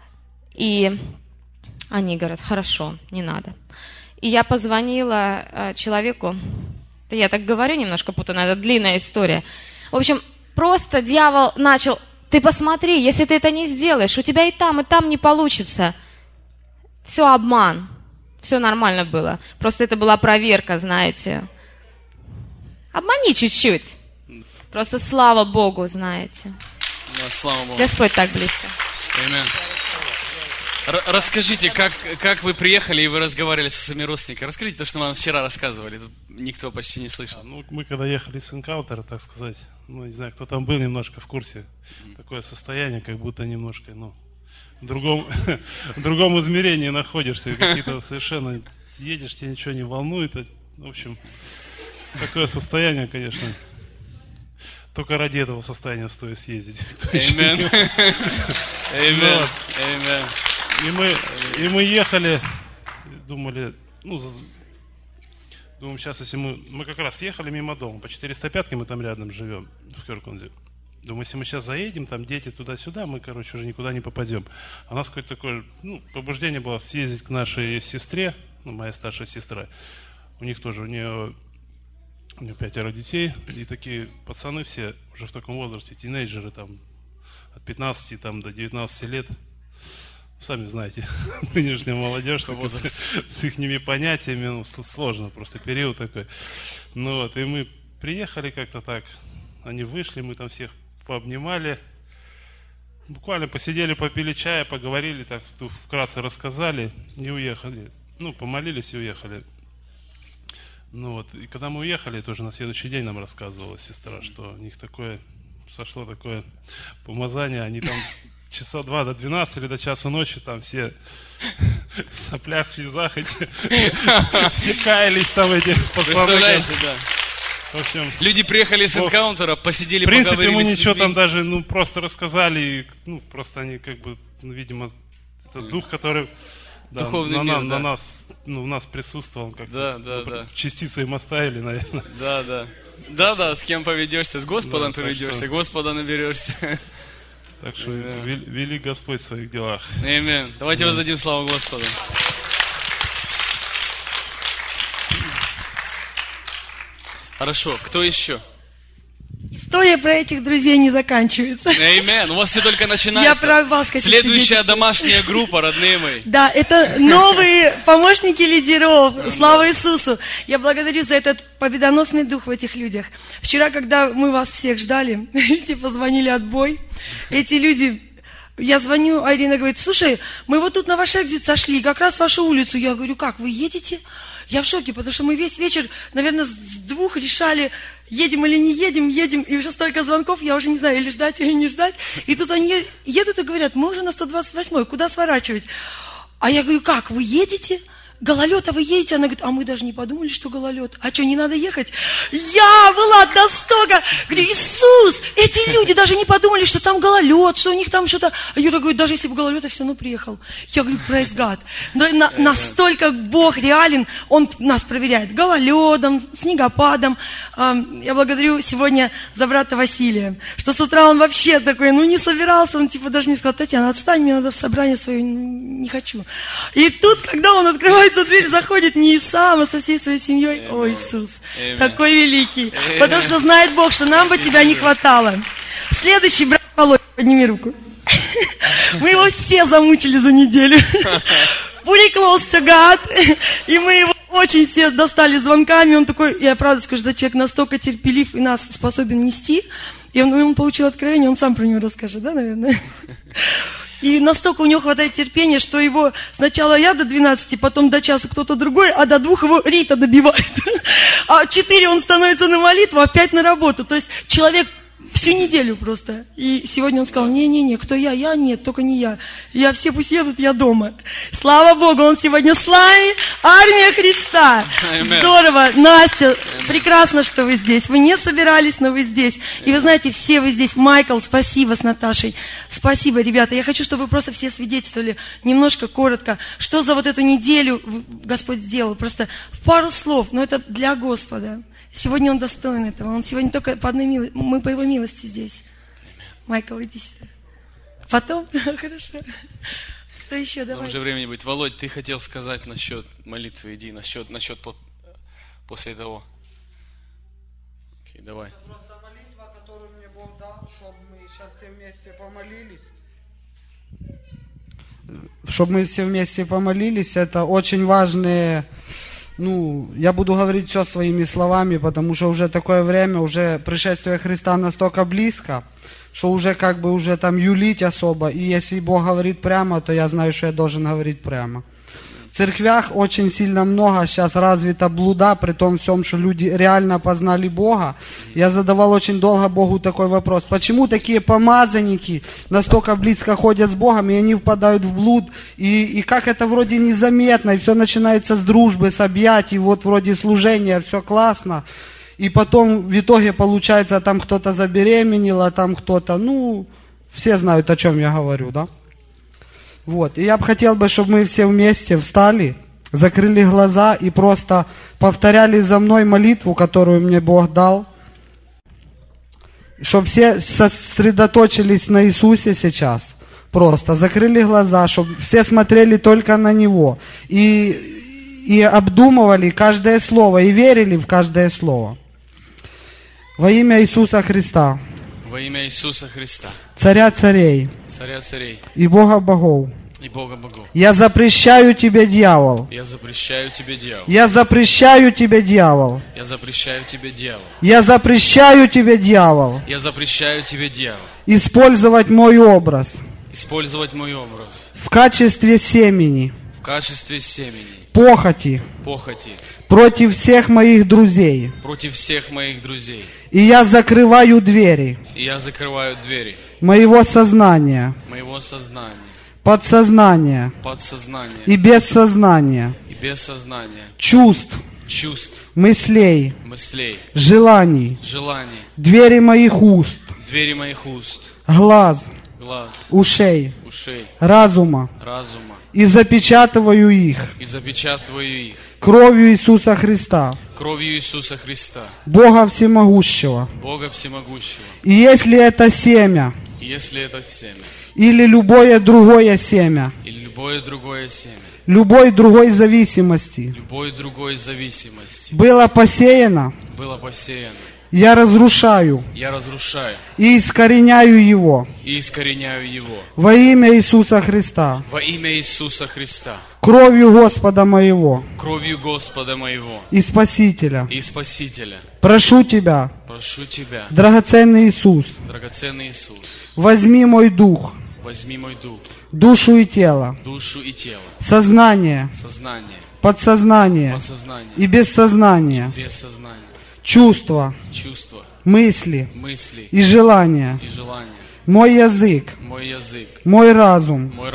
S3: И они говорят, хорошо, не надо. И я позвонила э, человеку, да я так говорю немножко путано, это длинная история. В общем, просто дьявол начал, ты посмотри, если ты это не сделаешь, у тебя и там, и там не получится. Все обман, все нормально было. Просто это была проверка, знаете. Обмани чуть-чуть. Просто слава Богу, знаете.
S1: Да, слава Богу.
S3: Господь так близко.
S1: Аминь. Расскажите, как, как вы приехали и вы разговаривали со своими родственниками. Расскажите то, что вам вчера рассказывали. Тут никто почти не слышал.
S4: А, ну, мы когда ехали с энкаунтера, так сказать, ну, не знаю, кто там был немножко в курсе, такое состояние, как будто немножко, ну, в другом, в другом измерении находишься, какие-то совершенно едешь, тебя ничего не волнует. В общем, такое состояние, конечно, только ради этого состояния стоит съездить.
S1: Аминь. Аминь. Аминь.
S4: И мы, и мы ехали, думали, ну, думаем, сейчас, если мы, мы как раз ехали мимо дома, по четыреста пятке мы там рядом живем, в Кёркланде. Думаю, если мы сейчас заедем, там дети туда-сюда, мы, короче, уже никуда не попадем. А у нас какое-то такое, ну, побуждение было съездить к нашей сестре, ну, моя старшая сестра. У них тоже, у нее, у нее пятеро детей, и такие пацаны все уже в таком возрасте, тинейджеры там, от пятнадцати там, до девятнадцати лет. Сами знаете, нынешняя молодежь с их понятиями, ну, сложно, просто период такой. Ну вот, и мы приехали как-то так, они вышли, мы там всех пообнимали, буквально посидели, попили чая, поговорили, так вкратце рассказали и уехали. Ну, помолились и уехали. Ну вот, и когда мы уехали, тоже на следующий день нам рассказывала сестра, что у них такое, сошло такое помазание, они там часа два до двенадцати или до часу ночи там все в соплях, в слезах эти, все каялись там эти пацаны.
S1: Представляете, да.
S4: В общем,
S1: люди приехали с энкаунтера, посидели,
S4: в принципе,
S1: поговорили
S4: мы
S1: с
S4: ничего
S1: людьми.
S4: там даже, ну, просто рассказали, ну, просто они как бы, ну, видимо, это дух, который да,
S1: духовный
S4: на,
S1: мир,
S4: на,
S1: да.
S4: на нас, ну, в нас присутствовал, как
S1: да, да, да.
S4: частицы им оставили, наверное.
S1: Да, да. Да, да, с кем поведешься, с Господом
S4: да,
S1: поведешься,
S4: что...
S1: Господа наберешься.
S4: Так что вели, вели Господь в своих делах.
S1: Аминь. Давайте да. воздадим славу Господу. Хорошо, кто еще?
S5: История про этих друзей не заканчивается.
S1: Аминь. У вас все только начинается.
S5: Я про вас хочу
S1: Следующая домашняя группа, родные мои.
S5: Да, это новые помощники лидеров. Слава Иисусу. Я благодарю за этот победоносный дух в этих людях. Вчера, когда мы вас всех ждали, все позвонили отбой. Эти люди... Я звоню, а Ирина говорит, слушай, мы вот тут на ваш экзит сошли, как раз в вашу улицу. Я говорю, как, вы едете? Я в шоке, потому что мы весь вечер, наверное, с двух решали, едем или не едем, едем, и уже столько звонков, я уже не знаю, или ждать, или не ждать. И тут они едут и говорят, мы уже на сто двадцать восьмой, куда сворачивать? А я говорю, как, вы едете? гололед, а вы едете? Она говорит, а мы даже не подумали, что гололед. А что, не надо ехать? Я была настолько... Говорю, Иисус, эти люди даже не подумали, что там гололед, что у них там что-то... А Юра говорит, даже если бы гололед, я все равно приехал. Я говорю, praise God. Но на, настолько Бог реален, Он нас проверяет гололедом, снегопадом. Я благодарю сегодня за брата Василия, что с утра он вообще такой, ну не собирался, он типа даже не сказал, Татьяна, отстань, мне надо в собрание свое, не хочу. И тут, когда он открывается дверь, заходит не сам, а со всей своей семьей. О, Иисус, Amen. Такой великий. Amen. Потому что знает Бог, что нам бы тебя не хватало. Следующий брат Володя, подними руку. Мы его все замучили за неделю. Pretty close to God. И мы его очень все достали звонками. Он такой, я правда скажу, что человек настолько терпелив и нас способен нести. И он, он получил откровение, он сам про него расскажет, да, наверное? И настолько у него хватает терпения, что его сначала я до двенадцати, потом до часу кто-то другой, а до двух его Рита добивает. А четыре он становится на молитву, а пять на работу. То есть человек всю неделю просто. И сегодня он сказал, не-не-не, кто я? Я нет, только не я. Я все пусть едут, я дома. Слава Богу, он сегодня с нами. Армия Христа. Amen. Здорово. Настя, Amen. Прекрасно, что вы здесь. Вы не собирались, но вы здесь. Amen. И вы знаете, все вы здесь. Майкл, спасибо с Наташей. Спасибо, ребята. Я хочу, чтобы вы просто все свидетельствовали немножко, коротко, что за вот эту неделю Господь сделал. Просто в пару слов, но это для Господа. Сегодня Он достоин этого. Он сегодня только по одной милости. Мы по Его милости здесь. Майкл, иди сюда. Потом? Хорошо. Кто еще? Давай.
S1: Уже времени будет. Володь, ты хотел сказать насчет молитвы. Иди, насчет, насчет по, после того. Окей, давай.
S6: Это просто молитва, которую мне Бог дал, чтобы мы сейчас все вместе помолились. Чтобы мы все вместе помолились, это очень важные... Ну, я буду говорить все своими словами, потому что уже такое время, уже пришествие Христа настолько близко, что уже как бы уже там юлить особо. И если Бог говорит прямо, то я знаю, что я должен говорить прямо. В церквях очень сильно много сейчас развито блуда, при том всем, что люди реально познали Бога. Я задавал очень долго Богу такой вопрос. Почему такие помазанники настолько близко ходят с Богом, и они впадают в блуд, и, и как это вроде незаметно, и все начинается с дружбы, с объятий, вот вроде служения, все классно. И потом в итоге получается, там кто-то забеременел, а там кто-то, ну, все знают, о чем я говорю, да? Вот, и я бы хотел, бы, чтобы мы все вместе встали, закрыли глаза и просто повторяли за мной молитву, которую мне Бог дал. Чтобы все сосредоточились на Иисусе сейчас. Просто закрыли глаза, чтобы все смотрели только на Него. И, и обдумывали каждое слово, и верили в каждое слово. Во имя Иисуса Христа.
S1: Во имя Иисуса Христа.
S5: Царя царей.
S1: Царя царей.
S5: И Бога богов.
S1: И Бога богов.
S5: Я запрещаю тебе, дьявол.
S1: Я запрещаю тебе, дьявол.
S5: Я запрещаю тебе, дьявол.
S1: Я запрещаю тебе, дьявол.
S5: Я запрещаю тебе, дьявол.
S1: Я запрещаю тебе, дьявол.
S5: Использовать мой образ.
S1: Использовать мой образ.
S5: В качестве семени.
S1: В качестве семени.
S5: Похоти.
S1: Похоти.
S5: Против всех моих друзей.
S1: Против всех моих друзей.
S5: И я закрываю двери.
S1: И я закрываю двери.
S5: Моего сознания.
S1: Моего сознания.
S5: Подсознания.
S1: Подсознания.
S5: И бессознания.
S1: И бессознания.
S5: Чувств.
S1: Чувств.
S5: Мыслей.
S1: Мыслей.
S5: Желаний.
S1: Желаний.
S5: Двери моих уст.
S1: Двери моих уст.
S5: Глаз.
S1: Глаз.
S5: Ушей.
S1: Ушей.
S5: Разума.
S1: Разума.
S5: И запечатываю их.
S1: И запечатываю их.
S5: Кровью Иисуса Христа.
S1: Кровью Иисуса Христа.
S5: Бога Всемогущего.
S1: Бога Всемогущего.
S5: И если это семя.
S1: И если это семя.
S5: Или любое другое семя.
S1: Или любое другое семя.
S5: Любой другой зависимости.
S1: Любой другой зависимости.
S5: Было посеяно.
S1: Было посеяно.
S5: Я разрушаю.
S1: Я разрушаю.
S5: И искореняю его.
S1: И искореняю его.
S5: Во имя Иисуса Христа.
S1: Во имя Иисуса Христа.
S5: Кровью Господа моего.
S1: Кровью Господа моего.
S5: И Спасителя.
S1: И Спасителя.
S5: Прошу Тебя.
S1: Прошу Тебя.
S5: Драгоценный Иисус.
S1: Драгоценный Иисус.
S5: Возьми мой дух.
S1: Возьми мой дух.
S5: Душу и тело.
S1: Душу и тело.
S5: Сознание.
S1: Сознание.
S5: Подсознание.
S1: Подсознание.
S5: И бессознание.
S1: Бессознание.
S5: Чувства.
S1: Чувства.
S5: Мысли.
S1: Мысли.
S5: И желания.
S1: И желания.
S5: Мой язык.
S1: Мой язык.
S5: Мой разум.
S1: Мой разум.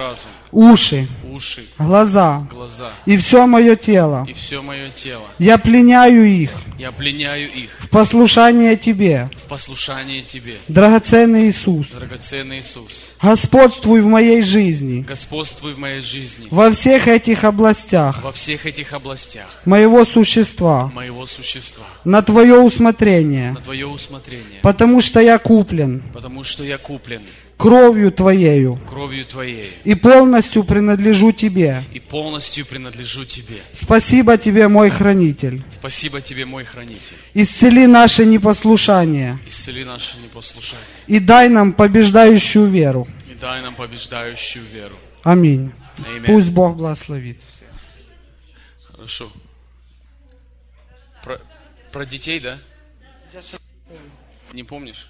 S6: уши,
S1: уши,
S6: глаза
S1: глаза
S6: и все мое тело.
S1: и все мое тело.
S6: Я пленяю их
S1: Я пленяю их
S6: в послушание Тебе,
S1: в послушание Тебе,
S6: драгоценный Иисус.
S1: драгоценный Иисус.
S6: Господствуй в моей жизни,
S1: Господствуй в моей жизни
S6: во всех этих областях
S1: во всех этих областях
S6: моего существа,
S1: моего существа,
S6: на Твое усмотрение,
S1: на Твое усмотрение,
S6: потому что я куплен
S1: потому что я куплен
S6: кровью Твоею
S1: кровью Твоей
S6: и полностью принадлежу Тебе.
S1: и полностью принадлежу Тебе.
S6: Спасибо Тебе, мой хранитель.
S1: Спасибо Тебе, мой хранитель.
S6: Исцели наше непослушание
S1: Исцели наше непослушание
S6: и дай нам побеждающую веру.
S1: и дай нам побеждающую веру.
S6: Аминь.
S1: Аминь.
S6: Пусть Бог благословит.
S1: Хорошо. Про, про детей, да? Не помнишь?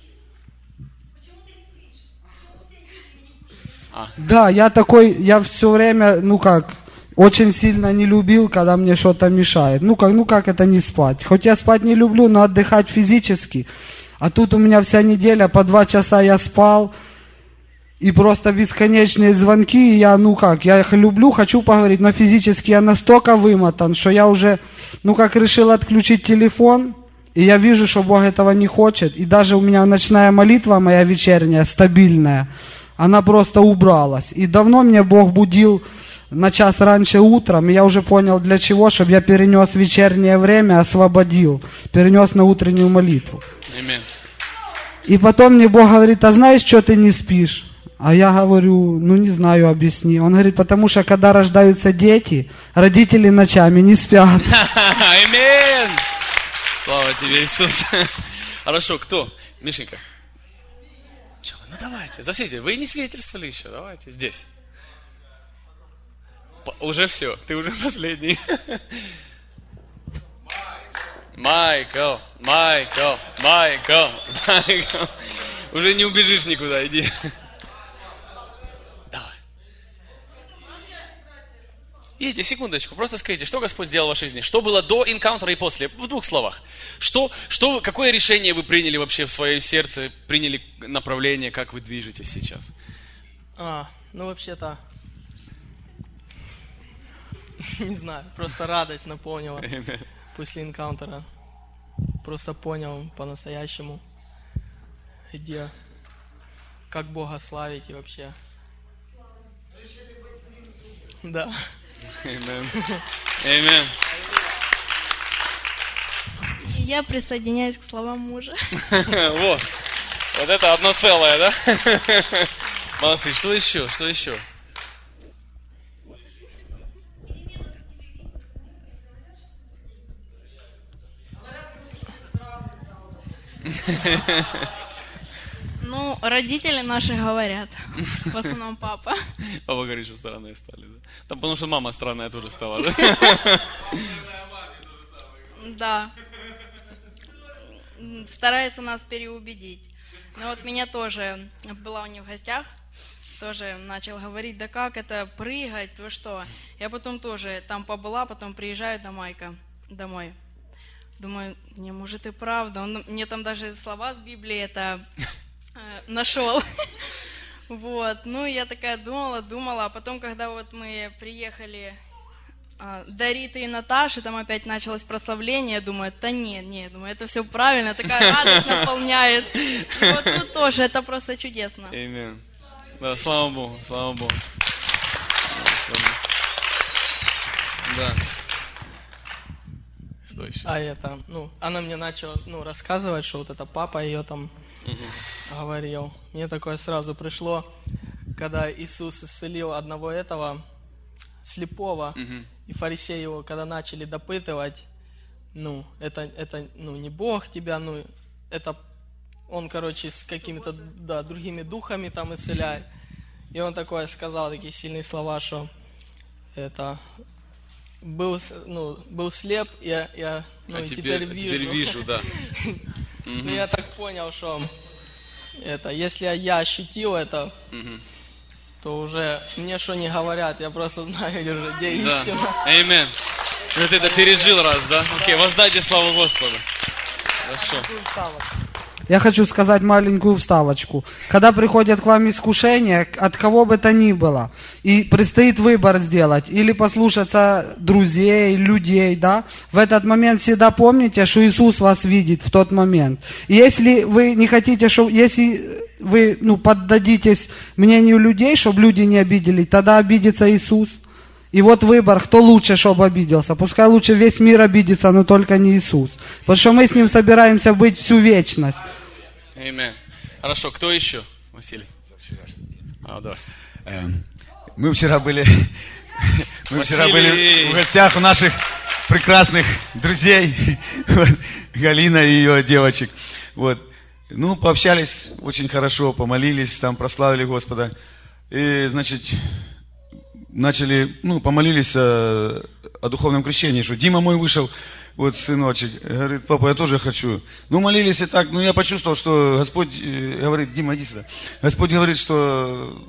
S1: А,
S6: Да, я такой, я все время, ну как, очень сильно не любил, когда мне что-то мешает. Ну как, ну как это не спать? Хоть я спать не люблю, но отдыхать физически. А тут у меня вся неделя, по два часа я спал, и просто бесконечные звонки, и я, ну как, я их люблю, хочу поговорить, но физически я настолько вымотан, что я уже, ну как, решил отключить телефон, и я вижу, что Бог этого не хочет, и даже у меня ночная молитва моя вечерняя, стабильная, она просто убралась. И давно меня Бог будил на час раньше утром, и я уже понял для чего, чтобы я перенес вечернее время, освободил, перенес на утреннюю молитву.
S1: аминь.
S6: И потом мне Бог говорит: а знаешь, что ты не спишь? А я говорю: ну не знаю, объясни. Он говорит: потому что когда рождаются дети, родители ночами не спят.
S1: Аминь. Слава Тебе, Иисус. Хорошо, кто? Мишенька. Че, ну давайте, засветите. Вы не свидетельствовали еще, давайте здесь. По- уже все, ты уже последний. Майкл, Майкл, Майкл, Майкл. Уже не убежишь никуда, иди. Давай. Идите, секундочку, просто скажите, что Господь сделал в вашей жизни? Что было до инкаунтера и после? В двух словах. Что, что, какое решение вы приняли вообще в свое сердце, приняли направление, как вы движетесь сейчас?
S7: А, ну вообще-то, не знаю, просто радость наполнила после инкаунтера. Просто понял по-настоящему, где, как Бога славить и вообще. Да.
S1: Аминь. Аминь.
S8: Я присоединяюсь к словам мужа.
S1: Вот. Вот это одно целое, да? Молодцы. Что еще? Что еще?
S8: Ну, родители наши говорят. В основном папа.
S1: Папа говорит, что странные стали, да? Там потому что мама странная тоже стала, да?
S8: Да. Старается нас переубедить. Но вот меня тоже, была у них в гостях, тоже начал говорить: да как это прыгать, вы что? Я потом тоже там побыла, потом приезжаю домой-ка, домой. Думаю, не, может и правда. Он мне там даже слова с Библии это э, нашел. Вот. Ну, я такая думала, думала. А потом, когда вот мы приехали э, до Риты и Наташи, там опять началось прославление. Я думаю, да нет, нет, думаю, это все правильно. Такая радость наполняет. И вот тут тоже это просто чудесно.
S1: Аминь. Да, слава Богу, слава Богу. Да. Что еще?
S7: А это, ну, она мне начала, ну, рассказывать, что вот это папа ее там говорил. Мне такое сразу пришло, когда Иисус исцелил одного этого слепого,
S1: Мгм.
S7: и фарисеи его, когда начали допытывать, ну, это, это, ну, не Бог тебя, ну, это он, короче, с какими-то, да, другими духами там исцеляет. И он такое сказал, такие сильные слова, что это... Был, с- ну, был слеп, я, я ну,
S1: А
S7: и
S1: теперь,
S7: теперь,
S1: а
S7: вижу.
S1: теперь вижу, да.
S7: Ну, я так понял, что это, если я ощутил это,
S1: Мгм.
S7: то уже мне что не говорят, я просто знаю уже, где
S1: Да.
S7: истина.
S1: Аминь. Вот это пережил раз, да? Окей, воздайте славу Господу. Хорошо.
S6: я хочу сказать маленькую вставочку. Когда приходят к вам искушения, от кого бы то ни было, и предстоит выбор сделать, или послушаться друзей, людей, да, в этот момент всегда помните, что Иисус вас видит в тот момент. И если вы не хотите, что, если вы, ну, поддадитесь мнению людей, чтобы люди не обидели, тогда обидится Иисус. И вот выбор, кто лучше, чтобы обиделся. Пускай лучше весь мир обидится, но только не Иисус. Потому что мы с Ним собираемся быть всю вечность.
S1: Аминь. Хорошо, кто еще? Василий. А, давай.
S9: Мы вчера были, мы вчера были в гостях у наших прекрасных друзей, вот, Галина и ее девочек. Вот. Ну, пообщались очень хорошо, помолились, там прославили Господа. И, значит, начали, ну, помолились о, о духовном крещении, что Дима мой вышел, вот сыночек, говорит, папа, я тоже хочу. Ну, молились и так, ну, я почувствовал, что Господь говорит, Дима, иди сюда. Господь говорит, что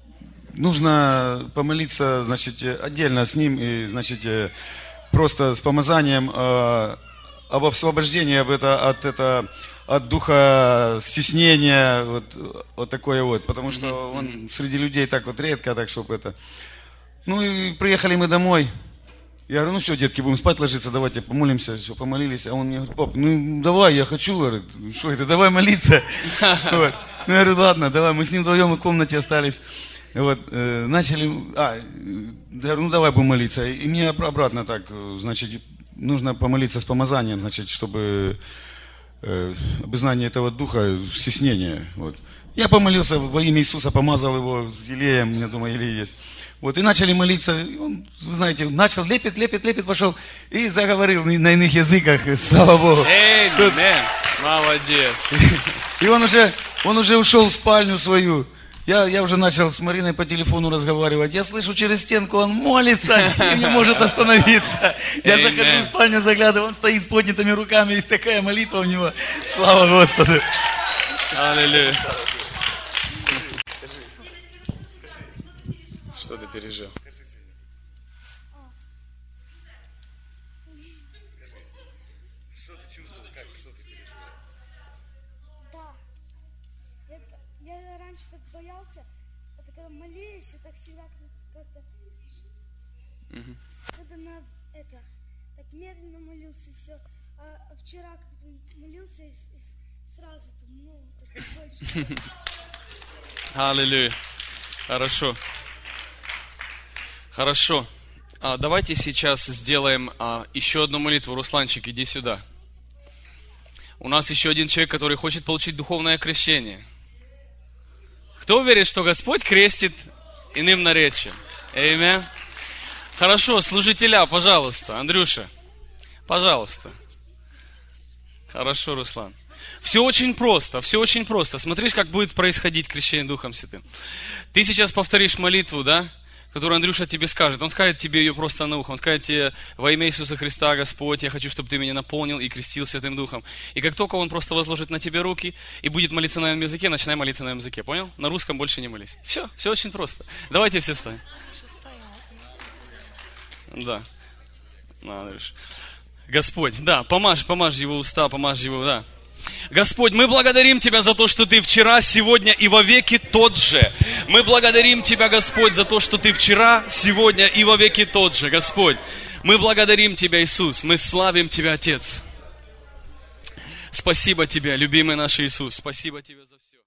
S9: нужно помолиться, значит, отдельно с ним, и, значит, просто с помазанием э, об освобождении об это, от, это, от духа стеснения, вот, вот такое вот, потому что он среди людей так вот редко, так, чтобы это... Ну и приехали мы домой. Я говорю, ну все, детки, будем спать ложиться, давайте помолимся. Все, помолились. А он мне говорит, пап, ну давай, я хочу, говорит, что это, давай молиться. Вот. Ну я говорю, ладно, давай, мы с ним вдвоем в комнате остались. Вот, э, начали, а, я говорю, ну давай будем молиться. И мне обратно так, значит, нужно помолиться с помазанием, значит, чтобы э, обузнание этого духа, стеснения. Вот. Я помолился во имя Иисуса, помазал его елеем, я думаю, елей есть. Вот, и начали молиться, и он, вы знаете, начал лепит, лепит, лепит, пошел и заговорил на иных языках, слава Богу.
S1: Эй, молодец.
S9: И он уже, он уже ушел в спальню свою. Я, я уже начал с Мариной по телефону разговаривать. Я слышу через стенку, он молится и не может остановиться. Я захожу в спальню, заглядываю, он стоит с поднятыми руками, и такая молитва у него. Слава Господу.
S1: Аллилуйя. Что ты пережил?
S10: Что ты чувствовал? Как? Что ты переживал? Да. Это, я раньше так боялся. Это когда молились, я так всегда как-то... Угу. Это на... Это... Так медленно молился, все. А, а вчера как-то молился и, и сразу, ну, так больше.
S1: Аллилуйя. Хорошо. Хорошо. А, давайте сейчас сделаем а, еще одну молитву. Русланчик, иди сюда. У нас еще один человек, который хочет получить духовное крещение. Кто уверен, что Господь крестит иным наречием? Аминь. Хорошо, служителя, пожалуйста. Андрюша, пожалуйста. Хорошо, Руслан. Все очень просто, все очень просто. Смотришь, как будет происходить крещение Духом Святым. Ты сейчас повторишь молитву, да, которую Андрюша тебе скажет. Он скажет тебе ее просто на ухо. Он скажет тебе: во имя Иисуса Христа, Господь, я хочу, чтобы ты меня наполнил и крестил Святым Духом. И как только он просто возложит на тебе руки и будет молиться на этом языке, начинай молиться на этом языке. Понял? На русском больше не молись. Все, все очень просто. Давайте все встанем. Да. На, Андрюша. Господь, да, помажь, помажь его уста, помажь его, да. Господь, мы благодарим Тебя за то, что Ты вчера, сегодня и вовеки тот же. Мы благодарим Тебя, Господь, за то, что Ты вчера, сегодня и вовеки тот же. Господь, мы благодарим Тебя, Иисус, мы славим Тебя, Отец. Спасибо Тебе, любимый наш Иисус, спасибо Тебе за все.